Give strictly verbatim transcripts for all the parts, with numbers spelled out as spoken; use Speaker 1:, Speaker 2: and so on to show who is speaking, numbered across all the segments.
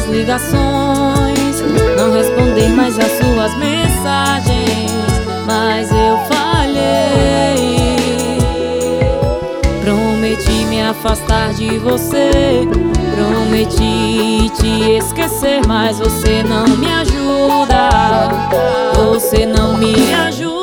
Speaker 1: suas ligações, não responder mais as suas mensagens, mas eu falhei. Prometi me afastar de você, prometi te esquecer, mas você não me ajuda, você não me ajuda.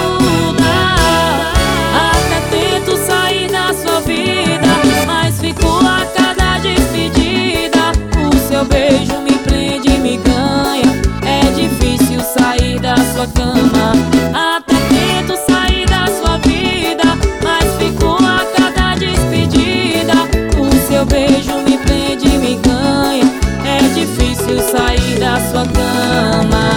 Speaker 1: Até tento sair da sua vida, mas fico a cada despedida. O seu beijo me prende e me ganha, é difícil sair da sua cama. Até tento sair da sua vida, mas fico a cada despedida. O seu beijo me prende e me ganha, é difícil sair da sua cama.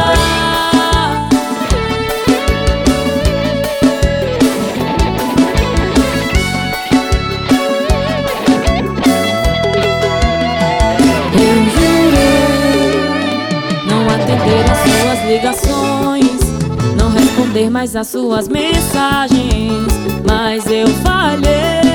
Speaker 1: As suas ligações, não responder mais as suas mensagens, mas eu falhei.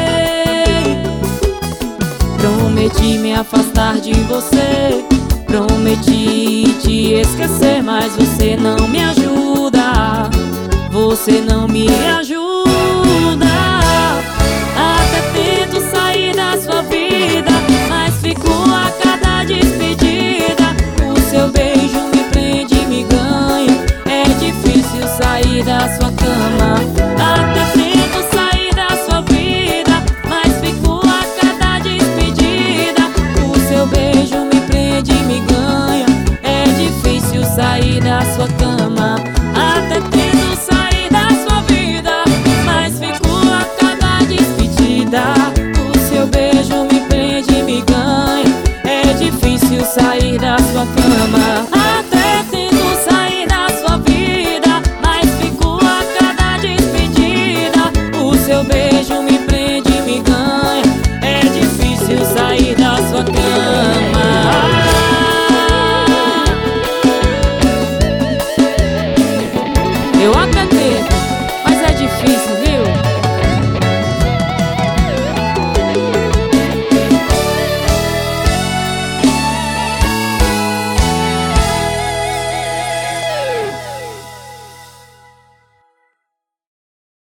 Speaker 1: Prometi me afastar de você, prometi te esquecer, mas você não me ajuda, você não me ajuda. Até tento sair da sua vida, mas fico a cada despedida. O seu beijo me prende e me ganha, é difícil sair da sua cama. Até tento sair da sua vida, mas fico a cada despedida. O seu beijo me prende e me ganha, é difícil sair da sua cama. Até tento sair da sua vida, mas fico a cada despedida. O seu beijo me prende e me ganha, é difícil sair da sua cama.